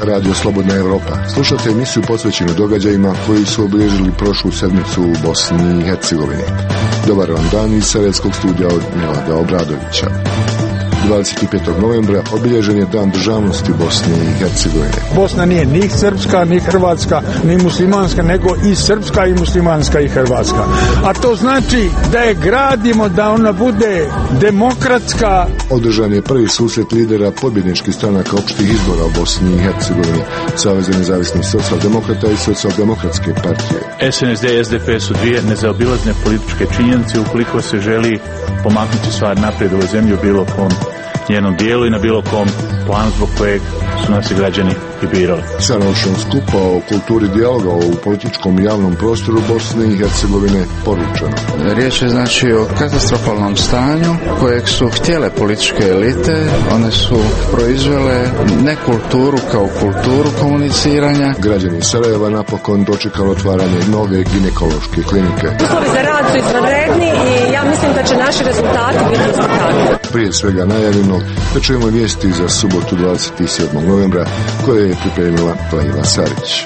Radio Slobodna Evropa. Slušate emisiju posvećenu događajima koji su obilježili prošlu sedmicu u Bosni i Hercegovini. Dobar vam dan iz Sarajevskog studija od Milada Obradovića. 25. novembra obilježen je Dan državnosti Bosne i Hercegovine. Bosna nije ni srpska, ni hrvatska, ni muslimanska, nego i srpska i muslimanska i hrvatska. A to znači da je gradimo da ona bude demokratska. Održan je prvi susret lidera pobjedničkih stranaka opštih izbora u Bosni i Hercegovini, Saveza nezavisnih socijaldemokrata i socijaldemokratske partije. SNSD i SDP su dvije nezaobilazne političke činjenice ukoliko se želi pomaknuti stvar naprijed u ovoj zemlji u bilo kom njenom dijelu i na bilo kom planu zbog kojeg su nas građani i birali. Sa naučnom skupa o kulturi dijaloga u političkom i javnom prostoru Bosne i Hercegovine poručeno. Riječ je znači o katastrofalnom stanju kojeg su htjele političke elite. One su proizvele nekulturu kao kulturu komuniciranja. Građani Sarajeva napokon dočekali otvaranje nove ginekološke klinike. Uslovi za rad su izvanredni i ja mislim da će naši rezultati biti isto takvi. Prije svega najavljeno da čujemo vijesti za subotu 27. novembra koje je pripremila Leila Sarić.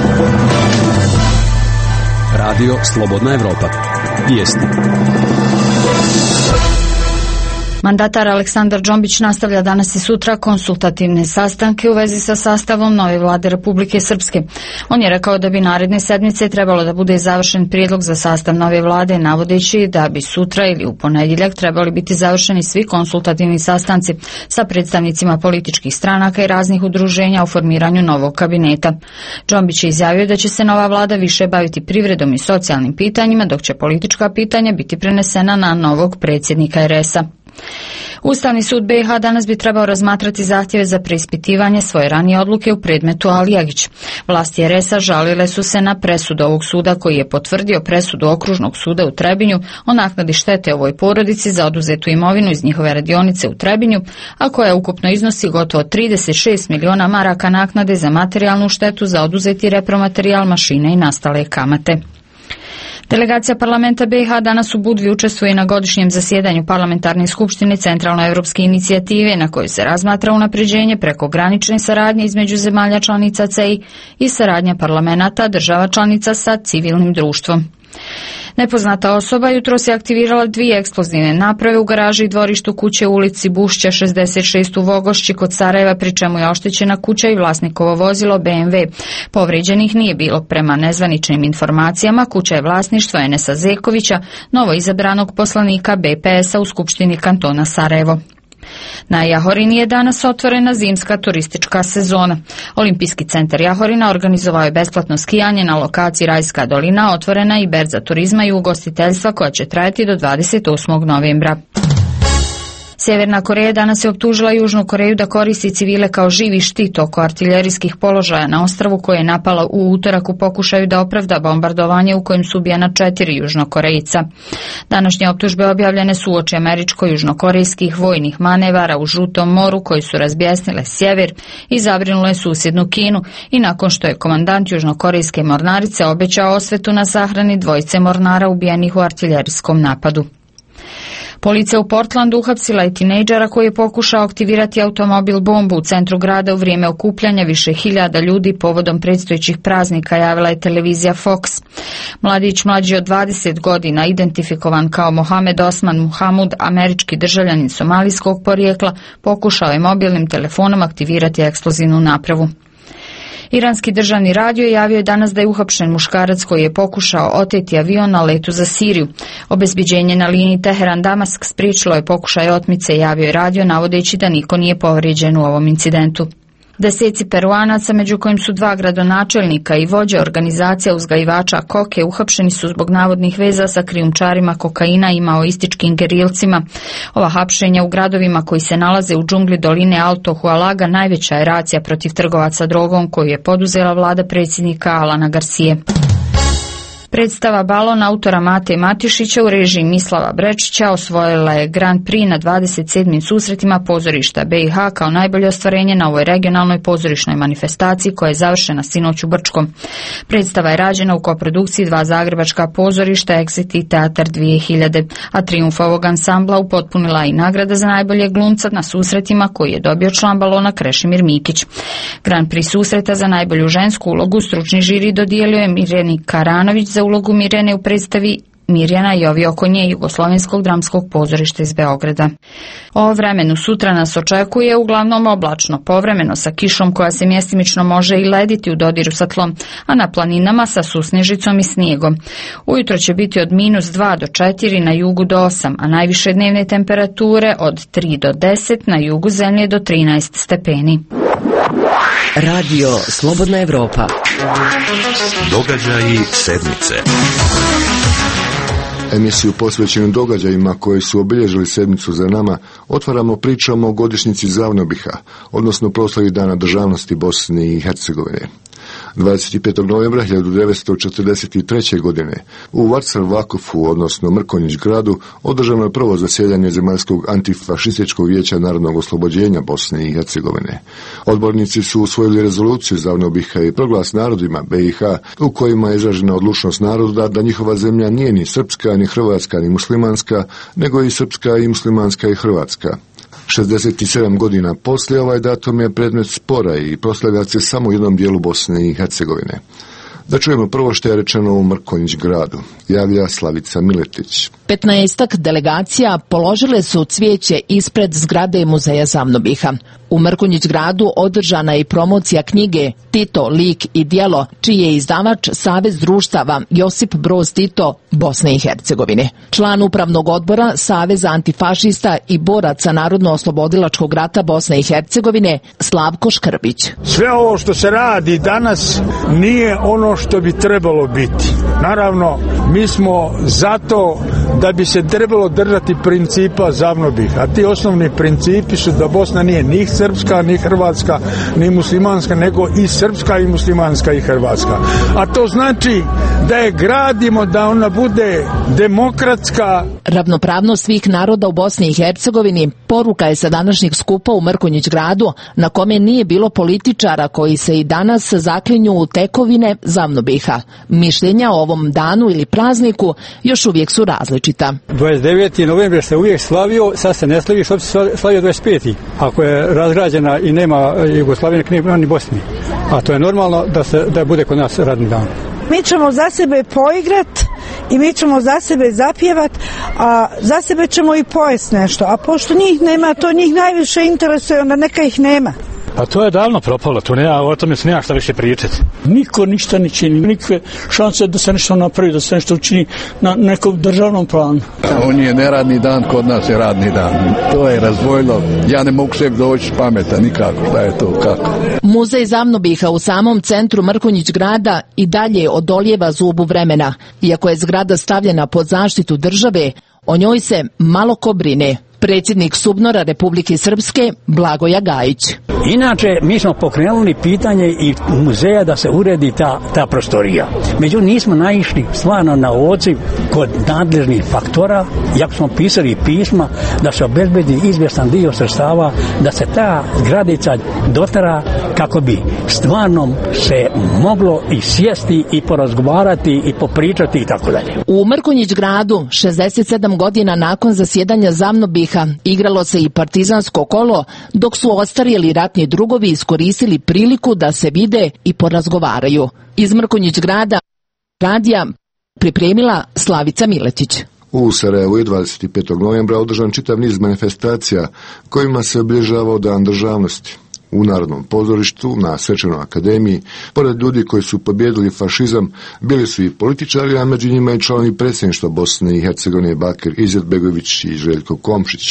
Radio Slobodna Evropa. Vijesti. Mandatar Aleksandar Džombić nastavlja danas i sutra konsultativne sastanke u vezi sa sastavom nove vlade Republike Srpske. On je rekao da bi naredne sedmice trebalo da bude završen prijedlog za sastav nove vlade, navodeći da bi sutra ili u ponedjeljak trebali biti završeni svi konsultativni sastanci sa predstavnicima političkih stranaka i raznih udruženja o formiranju novog kabineta. Džombić je izjavio da će se nova vlada više baviti privredom i socijalnim pitanjima, dok će politička pitanja biti prenesena na novog predsjednika RS-a. Ustavni sud BiH danas bi trebao razmatrati zahtjeve za preispitivanje svoje ranije odluke u predmetu Alijagić. Vlasti RS-a žalile su se na presudu ovog suda koji je potvrdio presudu Okružnog suda u Trebinju o naknadi štete ovoj porodici za oduzetu imovinu iz njihove radionice u Trebinju, a koja ukupno iznosi gotovo 36 miliona maraka naknade za materijalnu štetu za oduzeti repromaterijal, mašine i nastale kamate. Delegacija parlamenta BiH danas u Budvi učestvuje na godišnjem zasjedanju parlamentarne skupštine Centralnoevropske inicijative na kojoj se razmatra unapređenje prekogranične saradnje između zemalja članica CEI i saradnja parlamenata država članica sa civilnim društvom. Nepoznata osoba jutros je aktivirala dvije eksplozivne naprave u garaži i dvorištu kuće u ulici Bušća 66 u Vogošći kod Sarajeva, pri čemu je oštećena kuća i vlasnikovo vozilo BMW. Povrijeđenih nije bilo. Prema nezvaničnim informacijama, kuća je vlasništvo Enesa Zekovića, novo izabranog poslanika BPS-a u Skupštini kantona Sarajevo. Na Jahorini je danas otvorena zimska turistička sezona. Olimpijski centar Jahorina organizovao je besplatno skijanje na lokaciji Rajska dolina, otvorena i berza turizma i ugostiteljstva koja će trajati do 28. novembra. Sjeverna Koreja danas je optužila Južnu Koreju da koristi civile kao živi štit oko artiljerijskih položaja na ostrvu koje je napala u utorak u pokušaju da opravda bombardovanje u kojem su ubijena 4 Južnokorejca. Današnje optužbe objavljene su uoči američko-južnokorejskih vojnih manevara u Žutom moru koji su razbjesnile sjever i zabrinule susjednu Kinu i nakon što je komandant južnokorejske mornarice obećao osvetu na sahrani dvojice mornara ubijenih u artiljerijskom napadu. Policija u Portlandu uhapsila je tinejdžera koji je pokušao aktivirati automobil bombu u centru grada u vrijeme okupljanja više hiljada ljudi povodom predstojećih praznika, javila je televizija Fox. Mladić mlađi od 20 godina, identifikovan kao Mohamed Osman Muhamud, američki državljanin somalijskog porijekla, pokušao je mobilnim telefonom aktivirati eksplozivnu napravu. Iranski državni radio javio je danas da je uhapšen muškarac koji je pokušao oteti avion na letu za Siriju. Obezbeđenje na liniji Teheran-Damask spriječilo je pokušaj otmice, javio je radio navodeći da niko nije povrijeđen u ovom incidentu. Deseci Peruanaca, među kojim su 2 gradonačelnika i vođe organizacija uzgajivača koke, uhapšeni su zbog navodnih veza sa krijumčarima kokaina i maoističkim gerilcima. Ova hapšenja u gradovima koji se nalaze u džungli doline Alto Hualaga najveća je racija protiv trgovaca drogom koju je poduzela vlada predsjednika Alana Garcije. Predstava Balon autora Mate Matišića u režiji Mislava Brečića osvojila je Grand Prix na 27. susretima pozorišta BiH kao najbolje ostvarenje na ovoj regionalnoj pozorišnoj manifestaciji koja je završena sinoć u Brčkom. Predstava je rađena u koprodukciji dva zagrebačka pozorišta Exit i Teatar 2000, a trijumf ovog ansambla upotpunila i nagrada za najboljeg glumca na susretima koji je dobio član Balona Krešimir Mikić. Grand Prix susreta za najbolju žensku ulogu stručni žiri dodijelio je Mirjani Karanović za ulogu Mirjane u predstavi Mirjana i ovi oko nje Jugoslovenskog dramskog pozorišta iz Beograda. O vremenu sutra nas očekuje uglavnom oblačno, povremeno sa kišom koja se mjestimično može i lediti u dodiru sa tlom, a na planinama sa susnežicom i snijegom. Ujutro će biti od -2 do 4, na jugu do 8, a najviše dnevne temperature od 3 do 10, na jugu zemlje do 13 stepeni. Radio Slobodna Evropa. Događaji sedmice. Emisiju posvećenu događajima koji su obilježili sedmicu za nama otvaramo pričom o godišnjici Zavnobiha, odnosno proslavi Dana državnosti Bosne i Hercegovine. 25. novembra 1943. godine u Varcel-Vakufu, odnosno Mrkonjić gradu, održano je prvo zasjedanje Zemaljskog antifašističkog vijeća narodnog oslobođenja Bosne i Hercegovine. Odbornici su usvojili rezoluciju Zavnobiha i proglas narodima BiH u kojima je izražena odlučnost naroda da njihova zemlja nije ni srpska, ni hrvatska, ni muslimanska, nego i srpska i muslimanska i hrvatska. 67 godina poslije ovaj datum je predmet spora i proslavlja se samo u jednom dijelu Bosne i Hercegovine. Da čujemo prvo što je rečeno u Mrkonjić gradu, javlja Slavica Miletić. 15 delegacija položile su cvijeće ispred zgrade Muzeja Zavnobiha. U Mrkonjić gradu održana je promocija knjige Tito, lik i djelo, čiji je izdavač Savez društava Josip Broz Tito Bosne i Hercegovine. Član upravnog odbora Saveza antifašista i boraca Narodno-oslobodilačkog rata Bosne i Hercegovine Slavko Škrbić. Sve ovo što se radi danas nije ono što bi trebalo biti. Naravno, mi smo zato da bi se trebalo držati principa Zavnobiha. A ti osnovni principi su da Bosna nije ni srpska, ni hrvatska, ni muslimanska, nego i srpska i muslimanska i hrvatska. A to znači da je gradimo da ona bude demokratska. Ravnopravnost svih naroda u Bosni i Hercegovini poruka je sa današnjeg skupa u Mrkonjić gradu, na kome nije bilo političara koji se i danas zaklinju u tekovine Zavnobiha. Mišljenja o ovom danu ili prazniku još uvijek su različita. 29. novembra se uvijek slavio, sad se ne slavi, što bi se slavio 25. Ako je razgrađena i nema Jugoslavije, nema ni Bosni. A to je normalno da bude kod nas radni dan. Mi ćemo za sebe poigrat i mi ćemo za sebe zapjevat, a za sebe ćemo i pojest nešto. A pošto njih nema, to njih najviše interesuje, onda neka ih nema. Pa to je davno propalo, o tome se nema šta više pričati. Niko ništa ne čini, nikakve šanse da se nešto napravi, da se nešto učini na nekom državnom planu. On je neradni dan, kod nas je radni dan. To je razdvojilo, ja ne mogu sebi doći pameta nikako, da je to kako. Muzej Zavnobiha u samom centru Mrkonjić grada i dalje odolijeva zubu vremena. Iako je zgrada stavljena pod zaštitu države, o njoj se malo ko brine. Predsjednik SUBNOR-a Republike Srpske Blagoja Gajić. Inače, mi smo pokrenuli pitanje i muzeja da se uredi ta prostorija. Međutim, nismo naišli stvarno na odziv kod nadležnih faktora, jako smo pisali pisma da se obezbedi izvjestan dio sredstava, da se ta zgradica dotera kako bi stvarno se moglo i sjesti i porazgovarati i popričati i tako dalje. U Mrkonjić gradu 67 godina nakon zasjedanja Zavnobiha igralo se i partizansko kolo, dok su ostarjeli ratni drugovi iskoristili priliku da se vide i porazgovaraju. Iz Mrkonjić grada radija pripremila Slavica Miletić. U Sarajevu je 25. novembra održan čitav niz manifestacija kojima se obilježavao Dan državnosti. U Narodnom pozorištu, na Svečanoj akademiji, pored ljudi koji su pobijedili fašizam, bili su i političari, a među njima i članovi predsjedništva Bosne i Hercegovine Bakir Izetbegović i Željko Komšić.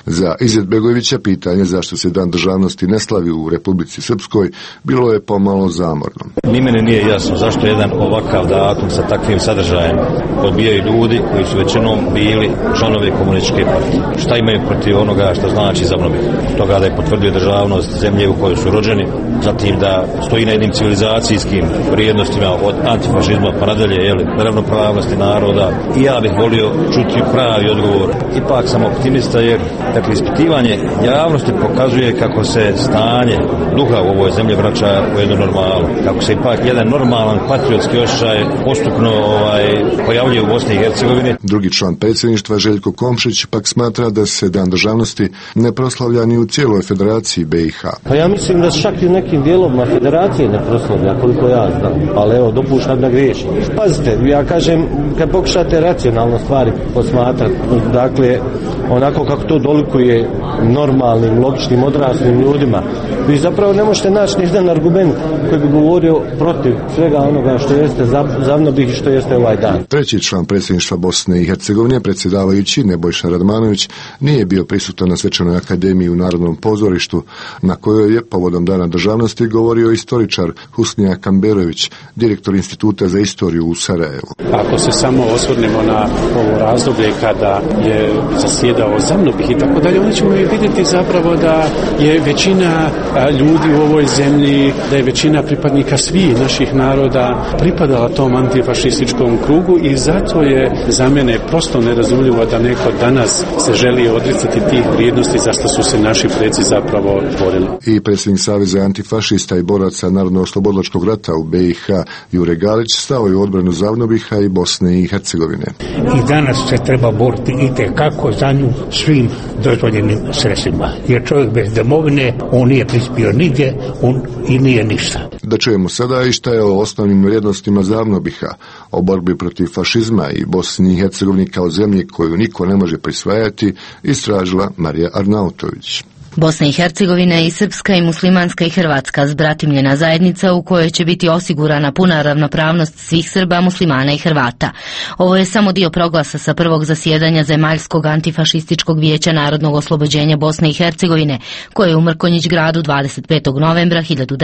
Za Izetbegovića pitanje zašto se Dan državnosti ne slavi u Republici Srpskoj bilo je pomalo zamorno. Ni meni nije jasno zašto jedan ovakav datum sa takvim sadržajem odbijaju ljudi koji su većinom bili članovi komunističke partije. Šta imaju protiv onoga što znači ZAVNOBIH? Toga da je potvrdio državnost zemlje u kojoj su rođeni, zatim da stoji na jednim civilizacijskim vrijednostima od antifašizma pa nadalje, ravnopravnosti naroda. I ja bih volio čuti pravi odgovor. Ipak sam optimista jer ispitivanje javnosti pokazuje kako se stanje duha u ovoj zemlji vraća u jednu normalu. Kako se ipak jedan normalan patriotski osjećaj postupno pojavljuje u Bosni i Hercegovini. Drugi član predsjedništva Željko Komšić pak smatra da se Dan državnosti ne proslavlja ni u cijeloj Federaciji BiH. Pa ja mislim da čak i u nekim dijelovima Federacije ne proslavlja, koliko ja znam. Ali evo, dopuštam da griješim. Pazite, ja kažem, kad pokušate racionalno stvari posmatrati, dakle, onako kako to dolikuje normalnim, logičnim, odraslim ljudima, vi zapravo ne možete naći ni jedan argument koji bi govorio protiv svega onoga što jeste ZAVNOBIH i što jeste ovaj dan. Treći član predsjedništva Bosne i Hercegovine, predsjedavajući Nebojša Radmanović, nije bio prisutan na Svečanoj akademiji u Narodnom pozorištu, na kojoj je povodom Dana državnosti govorio istoričar Husnija Kamberović, direktor Instituta za istoriju u Sarajevu. Ako se samo osvrnemo na ovo razdoblje kada je zasjedao ZAVNOBIH i tako dalje, onda ćemo vidjeti zapravo da je većina ljudi u ovoj zemlji, da je većina pripadnika svih naših naroda pripadala tom antifašističkom krugu i zato je za mene prosto nerazumljivo da neko danas se želi odricati tih vrijednosti za što su se naši preci zapravo borili. I predsjednik Saveza antifašista i boraca Narodno-oslobodilačkog rata u BiH Jure Galić stao je u odbranu ZAVNOBIH-a i Bosne i Hercegovine. I danas se treba boriti itekako za nju svim dozvoljenim sredstvima. Jer čovjek bez domovine, on nije prispio nigdje, on i nije ništa. Da čujemo sada i šta je o osnovnim vrijednostima ZAVNOBIH-a, o borbi protiv fašizma i Bosni i Hercegovini kao zemlji koju niko ne može prisvajati, istražila Marija Arnautović. Bosna i Hercegovina je i srpska i muslimanska i hrvatska zbratimljena zajednica u kojoj će biti osigurana puna ravnopravnost svih Srba, muslimana i Hrvata. Ovo je samo dio proglasa sa prvog zasjedanja Zemaljskog antifašističkog vijeća narodnog oslobođenja Bosne i Hercegovine, koje je u Mrkonjić gradu 25. novembra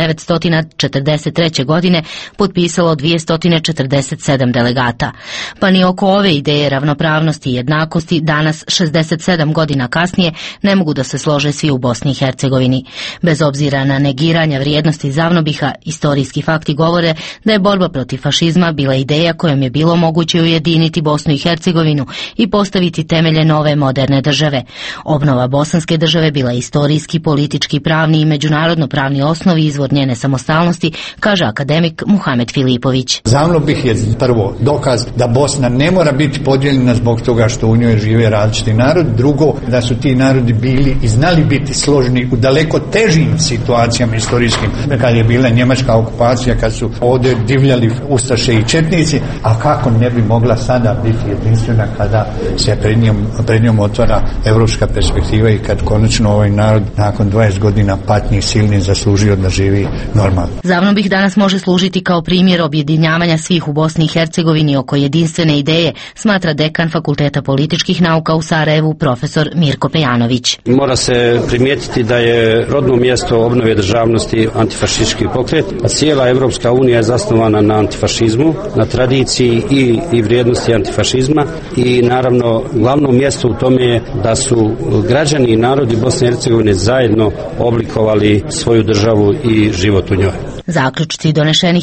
1943. godine potpisalo 247 delegata. Pa ni oko ove ideje ravnopravnosti i jednakosti danas, 67 godina kasnije, ne mogu da se slože svi u Bosni i Hercegovini. Bez obzira na negiranja vrijednosti ZAVNOBIH-a, istorijski fakti govore da je borba protiv fašizma bila ideja kojom je bilo moguće ujediniti Bosnu i Hercegovinu i postaviti temelje nove moderne države. Obnova bosanske države bila je istorijski, politički, pravni i međunarodno pravni osnov i izvor njene samostalnosti, kaže akademik Muhamed Filipović. ZAVNOBIH je prvo dokaz da Bosna ne mora biti podijeljena zbog toga što u njoj žive različiti narod, drugo da su ti narodi bili i znali biti složni u daleko težim situacijama istorijskim, kad je bila njemačka okupacija, kad su ovdje divljali ustaše i četnici, a kako ne bi mogla sada biti jedinstvena kada se pred njom otvara evropska perspektiva i kad konačno ovaj narod nakon 20 godina patnji silni zaslužio da živi normalno. ZAVNOBIH danas može služiti kao primjer objedinjavanja svih u Bosni i Hercegovini oko jedinstvene ideje, smatra dekan Fakulteta političkih nauka u Sarajevu, profesor Mirko Pejanović. Mora se primijetiti da je rodno mjesto obnove državnosti antifašistički pokret, a cijela Evropska unija je zasnovana na antifašizmu, na tradiciji i vrijednosti antifašizma i naravno glavno mjesto u tome je da su građani i narodi Bosne i Hercegovine zajedno oblikovali svoju državu i život u njoj. Zaključci donešeni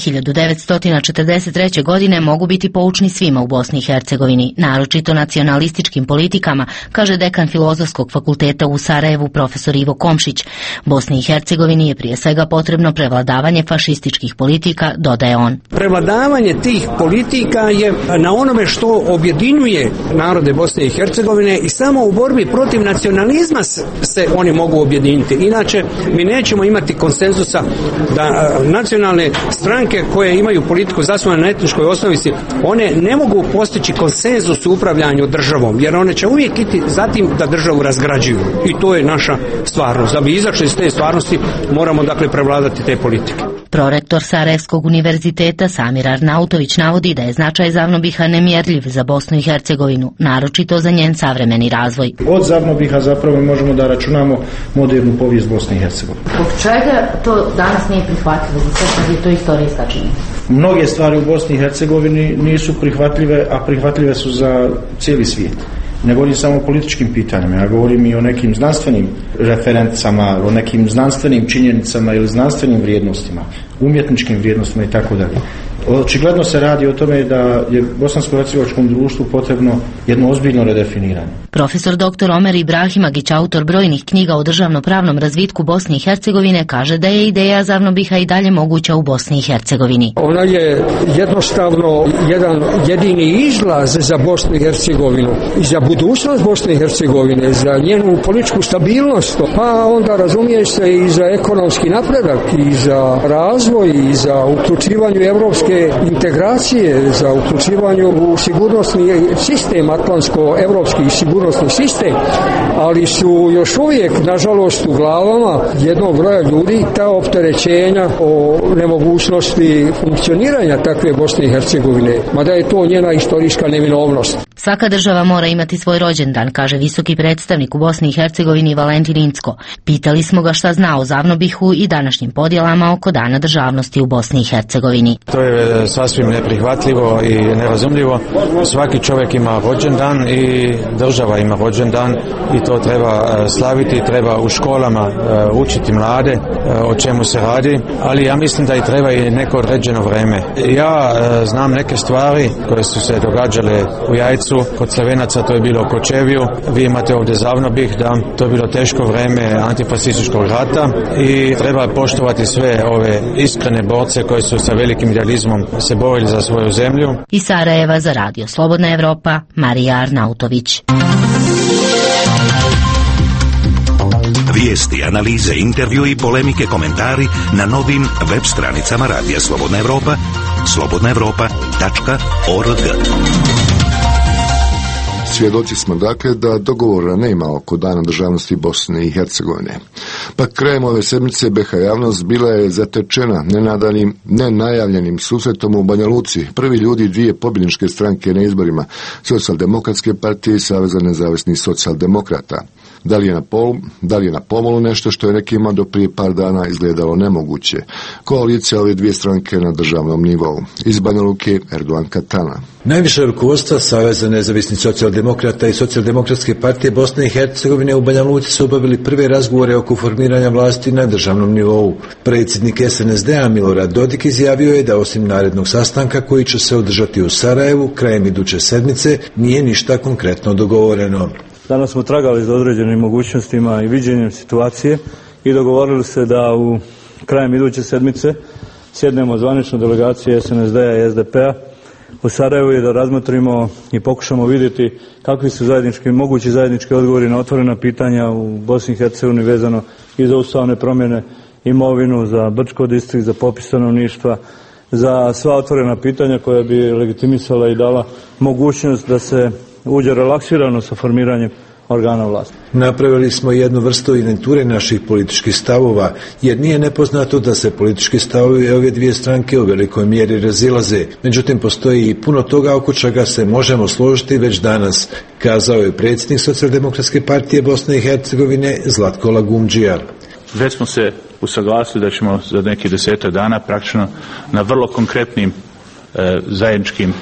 1943. godine mogu biti poučni svima u Bosni i Hercegovini, naročito nacionalističkim politikama, kaže dekan Filozofskog fakulteta u Sarajevu profesor Ivo Komšić. Bosni i Hercegovini je prije svega potrebno prevladavanje fašističkih politika, dodaje on. Prevladavanje tih politika je na onome što objedinjuje narode Bosne i Hercegovine i samo u borbi protiv nacionalizma se oni mogu objediniti. Inače, mi nećemo imati konsenzusa da nacionalne stranke koje imaju politiku zasnovanu na etničkoj osnovici, one ne mogu postići konsenzus u upravljanju državom, jer one će uvijek iti zatim da državu razgrađuju. I to je naša stvarnost. Da bi izašli iz te stvarnosti, moramo dakle prevladati te politike. Prorektor Sarajevskog univerziteta Samir Arnautović navodi da je značaj Zavnobiha nemjerljiv za Bosnu i Hercegovinu, naročito za njen savremeni razvoj. Od Zavnobiha zapravo možemo da računamo modernu povijest Bosne i Hercegovine. Zbog čega to danas nije prihvatljivo, za sve je to istorijska činjenica? Mnoge stvari u Bosni i Hercegovini nisu prihvatljive, a prihvatljive su za cijeli svijet. Ne govorim samo o političkim pitanjima, ja govorim i o nekim znanstvenim referencama, o nekim znanstvenim činjenicama ili znanstvenim vrijednostima, umjetničkim vrijednostima i tako dalje. Očigledno se radi o tome da je bosansko-hercegovačkom društvu potrebno jedno ozbiljno redefiniranje. Profesor dr. Omer Ibrahimagić, autor brojnih knjiga o državno-pravnom razvitku Bosne i Hercegovine, kaže da je ideja Zavnobiha i dalje moguća u Bosni i Hercegovini. Ona je jednostavno jedan jedini izlaz za Bosnu i Hercegovinu i za budućnost Bosne i Hercegovine, za njenu političku stabilnost, pa onda razumije se i za ekonomski napredak i za razvoj i za uključivanje evropske integracije, za uključivanje u sigurnosni sistem, atlantsko-evropski sigurnosni sistem, ali su još uvijek, nažalost, u glavama jednog broja ljudi ta opterećenja o nemogućnosti funkcioniranja takve Bosne i Hercegovine, mada je to njena istorijska neminovnost. Svaka država mora imati svoj rođendan, kaže visoki predstavnik u Bosni i Hercegovini Valentin Incko. Pitali smo ga šta zna o Zavnobihu i današnjim podjelama oko Dana državnosti u Bosni i Hercegovini. To je sasvim neprihvatljivo i nerazumljivo. Svaki čovjek ima rođendan i država ima rođendan i to treba slaviti, treba u školama učiti mlade o čemu se radi, ali ja mislim da i treba i neko određeno vrijeme. Ja znam neke stvari koje su se događale u Jajcu, kod Slovenaca to je bilo u Kočevju, vi imate ovdje Zavnobih, da to je bilo teško vrijeme antifašističkog rata i treba poštovati sve ove iskrene borce koji su sa velikim idealizmom se borili za svoju zemlju. Iz Sarajeva za Radio Slobodna Evropa, Marija Arnautović. Vijesti, analize, intervju i polemike, komentari na novim web stranicama Radija Slobodna Evropa, slobodnaevropa.org. Svjedoci smo dakle da dogovora nema oko Dana državnosti Bosne i Hercegovine. Pa krajem ove sedmice BiH javnost bila je zatečena nenajavljenim susretom u Banja Luci. Prvi ljudi dvije pobjedničke stranke na izborima, Socijaldemokratske partije i Saveza nezavisnih socijaldemokrata. Da li je na pomolu nešto što je nekima do prije par dana izgledalo nemoguće? Koalicija ove dvije stranke na državnom nivou. Iz Banja Luke, Erdogan Katana. Najviše rukovodstva Saveza nezavisnih socijaldemokrata i Socijaldemokratske partije Bosne i Hercegovine u Banja Luci su obavili prve razgovore oko formiranja vlasti na državnom nivou. Predsjednik SNSD-a Milorad Dodik izjavio je da osim narednog sastanka koji će se održati u Sarajevu krajem iduće sedmice nije ništa konkretno dogovoreno. Danas smo tragali za određenim mogućnostima i viđenjem situacije i dogovorili se da u krajem iduće sedmice sjednemo zvanično delegacije SNSD-a i SDP-a u Sarajevu i da razmotrimo i pokušamo vidjeti kakvi su mogući zajednički odgovori na otvorena pitanja u Bosni i Hercegovini vezano i za ustavne promjene, imovinu, za Brčko distrikt, za popis stanovništva, za sva otvorena pitanja koja bi legitimisala i dala mogućnost da se uđe relaksirano sa formiranjem organa vlasti. Napravili smo jednu vrstu inventure naših političkih stavova, jer nije nepoznato da se politički stavovi ove dvije stranke u velikoj mjeri razilaze. Međutim, postoji i puno toga oko čega se možemo složiti već danas, kazao je predsjednik Socijaldemokratske partije Bosne i Hercegovine Zlatko Lagumdžija. Već smo se usaglasili da ćemo za nekih 10 dana praktično na vrlo konkretnim zajedničkim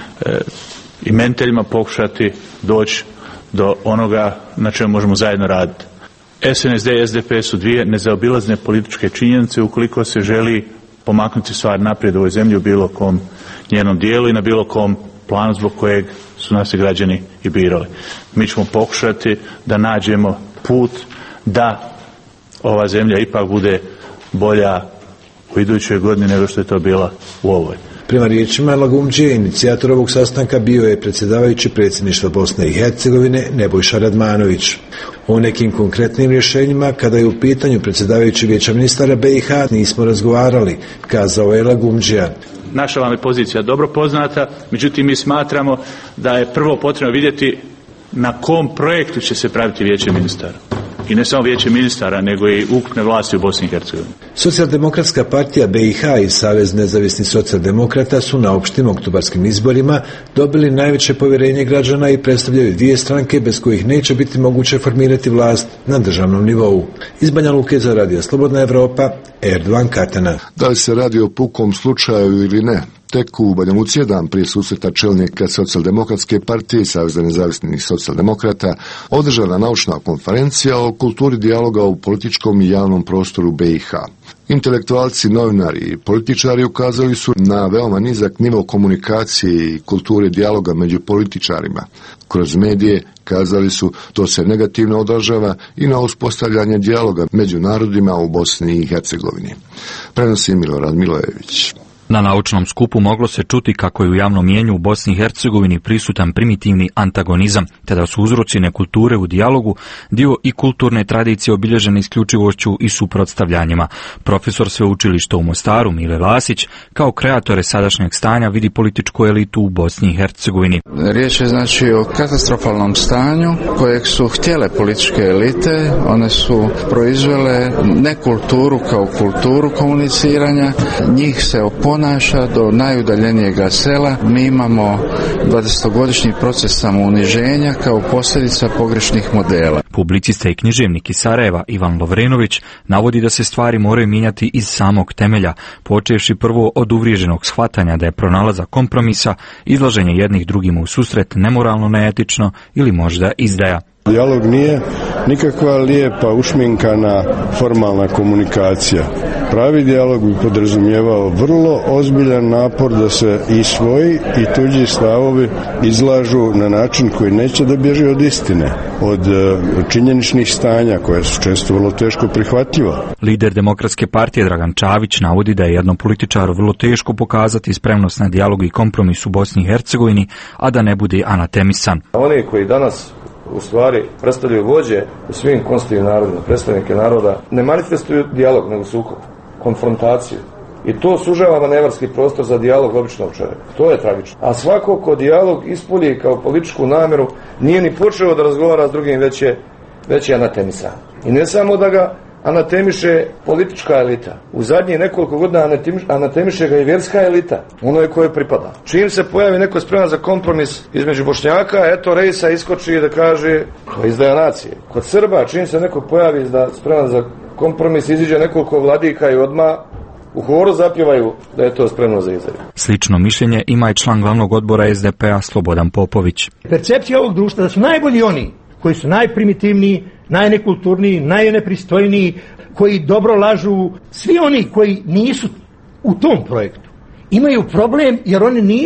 imeniteljima pokušati doći do onoga na čemu možemo zajedno raditi. SNSD i SDP su dvije nezaobilazne političke činjenice ukoliko se želi pomaknuti stvar naprijed u ovoj zemlji u bilo kom njenom dijelu i na bilo kom planu zbog kojeg su nas građani i birali. Mi ćemo pokušati da nađemo put da ova zemlja ipak bude bolja u idućoj godini nego što je to bila u ovoj. Prema riječima Lagumdžije, inicijator ovog sastanka bio je predsjedavajući predsjedništva Bosne i Hercegovine Nebojša Radmanović. O nekim konkretnim rješenjima, kada je u pitanju predsjedavajući Vijeća ministara BiH, nismo razgovarali, kazao je Lagumdžija. Naša vam je pozicija dobro poznata, međutim mi smatramo da je prvo potrebno vidjeti na kom projektu će se praviti Vijeće ministara. i ne samo vijeće ministara, nego i ukupne vlasti u Bosni i Hercegovini. Socijaldemokratska partija BiH i Savez nezavisnih socijaldemokrata su na opštim oktobarskim izborima dobili najveće povjerenje građana i predstavljaju dvije stranke bez kojih neće biti moguće formirati vlast na državnom nivou. Iz Banja Luke za Radio Slobodna Evropa, Erdogan Katana. Da li se radi o pukom slučaju ili ne? Tek u Banja Luci dan prije susreta čelnika Socijaldemokratske partije i Saveza nezavisnih socijaldemokrata održana naučna konferencija o kulturi dijaloga u političkom i javnom prostoru BiH. Intelektualci, novinari i političari ukazali su na veoma nizak nivo komunikacije i kulture dijaloga među političarima. Kroz medije, kazali su, to se negativno odražava i na uspostavljanje dijaloga među narodima u Bosni i Hercegovini. Prenosi Milorad Milojević. Na naučnom skupu moglo se čuti kako je u javnom mnijenju u Bosni i Hercegovini prisutan primitivni antagonizam, te da su uzroci nekulture u dijalogu dio i kulturne tradicije obilježene isključivošću i suprotstavljanjima. Profesor sveučilišta u Mostaru Mile Lasić kao kreatore sadašnjeg stanja vidi političku elitu u Bosni i Hercegovini. Riječ je znači o katastrofalnom stanju kojeg su htjele političke elite, one su proizvele nekulturu kao kulturu komuniciranja, njih se ponaša do najudaljenijega sela. Mi imamo 20-godišnji proces samouniženja kao posljedica pogrešnih modela. Publicista i književnik iz Sarajeva Ivan Lovrenović navodi da se stvari moraju mijenjati iz samog temelja, počevši prvo od uvriježenog shvatanja da je pronalazak kompromisa, izlaženje jednih drugima u susret nemoralno, neetično ili možda izdaja. Dijalog nije nikakva lijepa, ušminkana, formalna komunikacija. Pravi dijalog bi podrazumijevao vrlo ozbiljan napor da se i svoji i tuđi stavovi izlažu na način koji neće da bježi od istine, od činjeničnih stanja koje su često vrlo teško prihvatljiva. Lider Demokratske partije Dragan Čavić navodi da je jednom političaru vrlo teško pokazati spremnost na dijalog i kompromis u Bosni i Hercegovini, a da ne bude anatemisan. Oni koji danas u stvari predstavljaju vođe u svim konstitutivnim narodima, predstavnike naroda, ne manifestuju dijalog, nego sukob, konfrontaciju. I to sužava manevarski prostor za dijalog običnog čovjeka. To je tragično. A svako ko dijalog ispolji kao političku namjeru nije ni počeo da razgovara s drugim, već je anatemisan. I ne samo da ga anatemiše politička elita. U zadnjih nekoliko godina anatemiše ga i vjerska elita, onoj kojoj pripada. Čim se pojavi neko spreman za kompromis između Bošnjaka, eto Rejsa iskoči da kaže to izdaja nacije. Kod Srba, čim se neko pojavi da spreman za kompromis, iziđe nekoliko vladika i odmah u horu zapjevaju da je to spremno za izdaju. Slično mišljenje ima i član glavnog odbora SDP-a Slobodan Popović. Percepcija ovog društva da su najbolji oni koji su najprimitivniji, najnekulturniji, najnepristojniji, koji dobro lažu, svi oni koji nisu u tom projektu imaju problem jer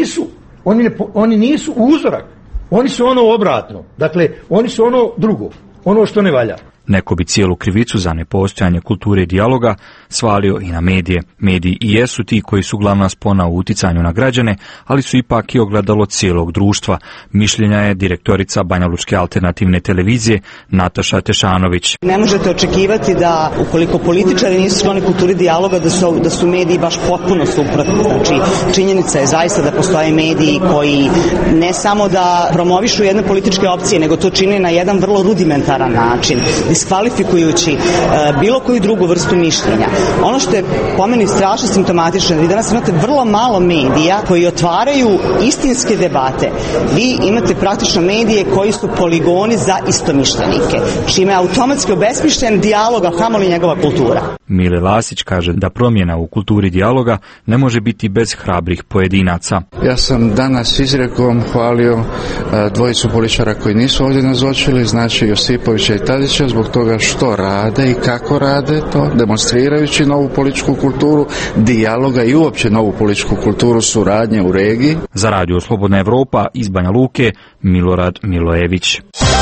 oni nisu uzorak, oni su ono obratno, dakle oni su ono drugo, ono što ne valja. Neko bi cijelu krivicu za nepostojanje kulture dijaloga svalio i na medije. Mediji i jesu ti koji su glavna spona u uticanju na građane, ali su ipak i ogledalo cijelog društva. Mišljenja je direktorica Banjalučke alternativne televizije Nataša Tešanović. Ne možete očekivati da ukoliko političari nisu skloni kulturi dijaloga da su mediji baš potpuno suprotni. Znači činjenica je zaista da postoje mediji koji ne samo da promovišu jedne političke opcije, nego to čine na jedan vrlo rudimentaran način, diskvalifikujući bilo koju drugu vrstu mišljenja. Ono što je po meni strašno simptomatično, da vi danas imate vrlo malo medija koji otvaraju istinske debate. Vi imate praktično medije koji su poligoni za istomišljenike, čime je automatski obesmišljen dijalog, a kamoli njegova kultura. Mile Lasić kaže da promjena u kulturi dijaloga ne može biti bez hrabrih pojedinaca. Ja sam danas izrekom hvalio dvojicu političara koji nisu ovdje nazočili, znači Josipovića i Tadića, zbog toga što rade i kako rade to, demonstrirajući novu političku kulturu dijaloga i uopće novu političku kulturu suradnje u regiji. Za Radio Slobodna Evropa iz Banja Luke, Milorad Milojević.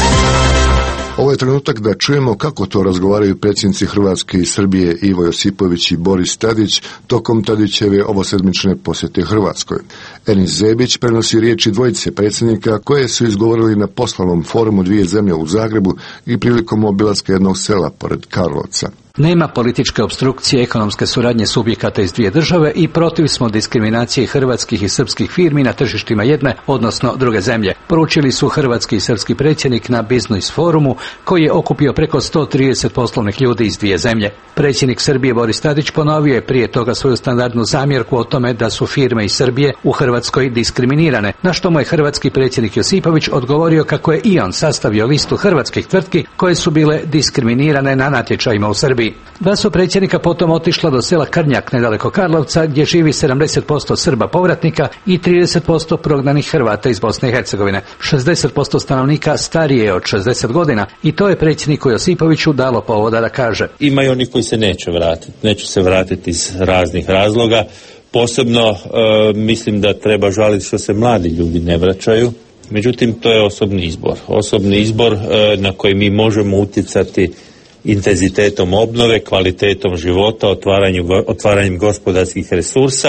Ovo je trenutak da čujemo kako to razgovaraju predsjednici Hrvatske i Srbije Ivo Josipović i Boris Tadić tokom Tadićeve ovosedmične posjete Hrvatskoj. Enis Zebić prenosi riječi dvojice predsjednika koje su izgovorili na poslovnom forumu dvije zemlje u Zagrebu i prilikom obilaska jednog sela pored Karlovca. Nema političke opstrukcije ekonomske suradnje subjekata iz dvije države i protiv smo diskriminacije hrvatskih i srpskih firmi na tržištima jedne, odnosno druge zemlje. Poručili su hrvatski i srpski predsjednik na Biznis forumu koji je okupio preko 130 poslovnih ljudi iz dvije zemlje. Predsjednik Srbije Boris Tadić ponovio je prije toga svoju standardnu zamjerku o tome da su firme iz Srbije u Hrvatskoj diskriminirane, na što mu je hrvatski predsjednik Josipović odgovorio kako je i on sastavio listu hrvatskih tvrtki koje su bile diskriminirane na natječajima u Srbiji. Dva su predsjednika potom otišla do sela Krnjak nedaleko Karlovca gdje živi 70% Srba povratnika i 30% prognanih Hrvata iz Bosne i Hercegovine. 60% stanovnika starije je od 60 godina i to je predsjedniku Josipoviću dalo povoda da kaže. Ima i oni koji se neće se vratiti iz raznih razloga. Posebno mislim da treba žaliti što se mladi ljudi ne vraćaju. Međutim, to je osobni izbor na koji mi možemo utjecati intenzitetom obnove, kvalitetom života, otvaranjem gospodarskih resursa,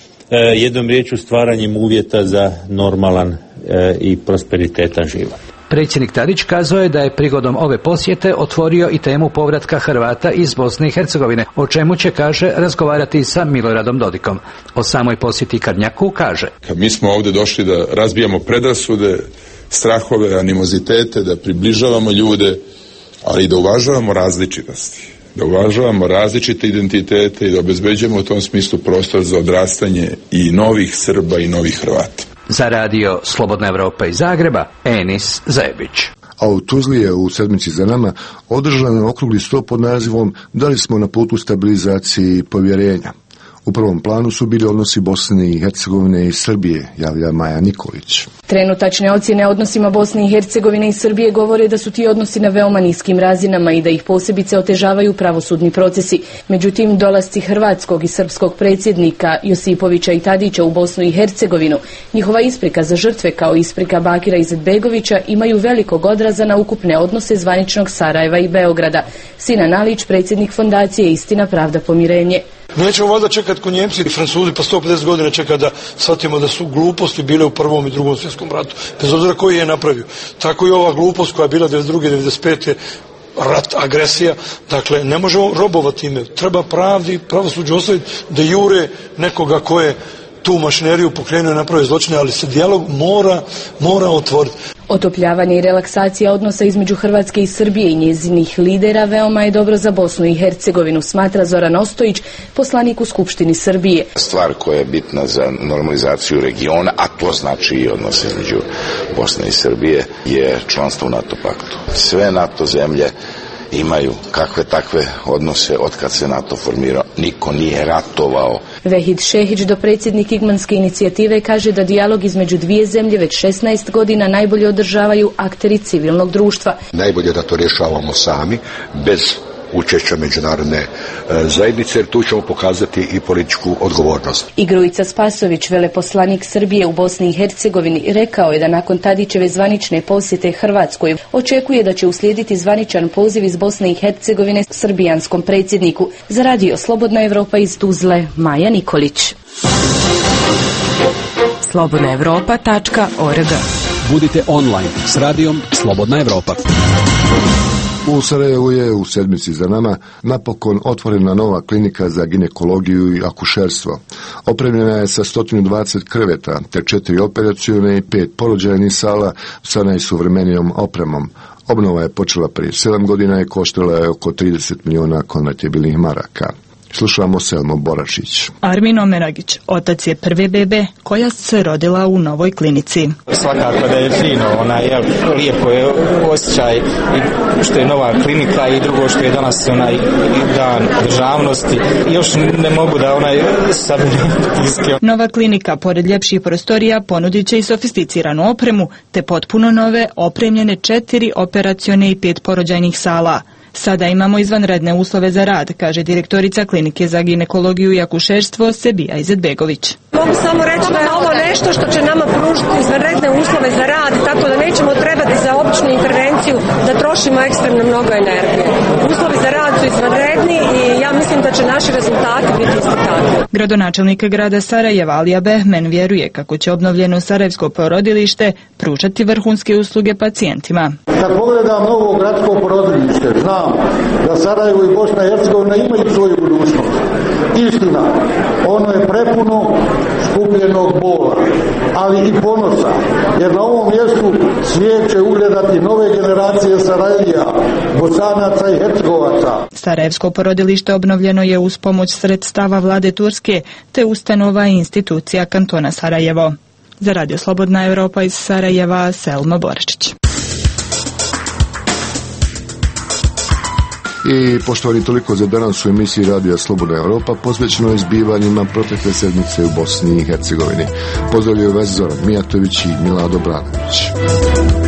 jednom riječju stvaranjem uvjeta za normalan i prosperitetan život. Predsjednik Tadić kazao je da je prigodom ove posjete otvorio i temu povratka Hrvata iz Bosne i Hercegovine, o čemu će, kaže, razgovarati sa Miloradom Dodikom. O samoj posjeti Krnjaku kaže. Mi smo ovdje došli da razbijamo predrasude, strahove, animozitete, da približavamo ljude, ali i da uvažavamo različitosti, da uvažavamo različite identitete i da obezbeđujemo u tom smislu prostor za odrastanje i novih Srba i novih Hrvata. Za radio Slobodna Evropa iz Zagreba, Enis Zebić. A u Tuzli je u sedmici za nama održan okrugli sto pod nazivom Da li smo na putu stabilizacije i povjerenja. U prvom planu su bili odnosi Bosne i Hercegovine i Srbije, javlja Maja Nikolić. Trenutačne ocjene odnosima Bosne i Hercegovine i Srbije govore da su ti odnosi na veoma niskim razinama i da ih posebice otežavaju pravosudni procesi. Međutim, dolasci hrvatskog i srpskog predsjednika Josipovića i Tadića u Bosnu i Hercegovinu, njihova isprika za žrtve kao isprika Bakira Izetbegovića imaju velikog odraza na ukupne odnose zvaničnog Sarajeva i Beograda. Sinan Alić, predsjednik fondacije Istina, pravda, pomirenje. Nećemo valjda čekati ko Njemci i Francuzi pa 150 godina čekati da shvatimo da su gluposti bile u Prvom i Drugom svjetskom ratu, bez obzira koji je napravio. Tako i ova glupost koja je bila 92. 95. rat, agresija, dakle ne možemo robovati ime. Treba pravdi, pravosuđu ostaviti da jure nekoga ko je tu mašineriju pokrenuo i napravio zločine, ali se dijalog mora otvoriti. Otopljavanje i relaksacija odnosa između Hrvatske i Srbije i njezinih lidera veoma je dobro za Bosnu i Hercegovinu, smatra Zoran Ostojić, poslanik u Skupštini Srbije. Stvar koja je bitna za normalizaciju regiona, a to znači i odnos između Bosne i Srbije, je članstvo u NATO paktu. Sve NATO zemlje imaju kakve takve odnose od kad se NATO formirao. Niko nije ratovao. Vehid Šehić, dopredsjednik Igmanske inicijative, kaže da dijalog između dvije zemlje već 16 godina najbolje održavaju akteri civilnog društva. Najbolje da to rješavamo sami, bez učešća međunarodne zajednice, jer tu ćemo pokazati i političku odgovornost. I Grujica Spasović, veleposlanik Srbije u Bosni i Hercegovini, rekao je da nakon Tadićeve zvanične posjete Hrvatskoj očekuje da će uslijediti zvaničan poziv iz Bosne i Hercegovine srbijanskom predsjedniku. Za radio Slobodna Evropa iz Tuzle, Maja Nikolić. slobodnaevropa.org. Budite online s radijom Slobodna Evropa. U Sarajevu je u sedmici za nama napokon otvorena nova klinika za ginekologiju i akušerstvo. Opremljena je sa 120 kreveta, te 4 operacione i 5 porođajnih sala sa najsuvremenijom opremom. Obnova je počela prije 7 godina i koštala je oko 30 miliona konvertibilnih maraka. Slušamo Selmo Borašić. Armin Omeragić, otac je prve bebe koja se rodila u novoj klinici. Svakako da je fino, lijepo je osjećaj i što je nova klinika i drugo što je danas dan državnosti. Još ne mogu da sabirim tiske. Nova klinika, pored ljepših prostorija, ponudit će i sofisticiranu opremu, te potpuno nove, opremljene 4 operacione i 5 porođajnih sala. Sada imamo izvanredne uslove za rad, kaže direktorica klinike za ginekologiju i akušerstvo Sebija Izetbegović. Mogu samo reći da je ovo nešto što će nama pružiti izvanredne uslove za rad, tako da nećemo trebati za običnu intervenciju da trošimo ekstremno mnogo energije. Uslovi za rad su izvanredni i ja mislim da će naši rezultati biti isti takvi. Gradonačelnik grada Sarajeva Alija Behmen vjeruje kako će obnovljeno sarajevsko porodilište pružati vrhunske usluge pacijentima. Kad pogledam novo gradsko porodilište, znam da Sarajevo i Bosna i Hercegovina imaju svoju budućnost. Istina, ono je prepuno skupljenog bola, ali i ponosa, jer na ovom mjestu svijet će ugledati nove generacije Sarajlija, Bosanaca i Hercegovaca. Sarajevsko porodilište obnovljeno je uz pomoć sredstava vlade Turske te ustanova i institucija kantona Sarajevo. Za Radio Slobodna Europa iz Sarajeva, Selma Boračić. I poštovani, toliko za danas u emisiji Radija Slobodna Europa posvećeno je zbivanjima protekle sedmice u Bosni i Hercegovini. Pozdravljaju vas Zoran Mijatović i Milado Branović.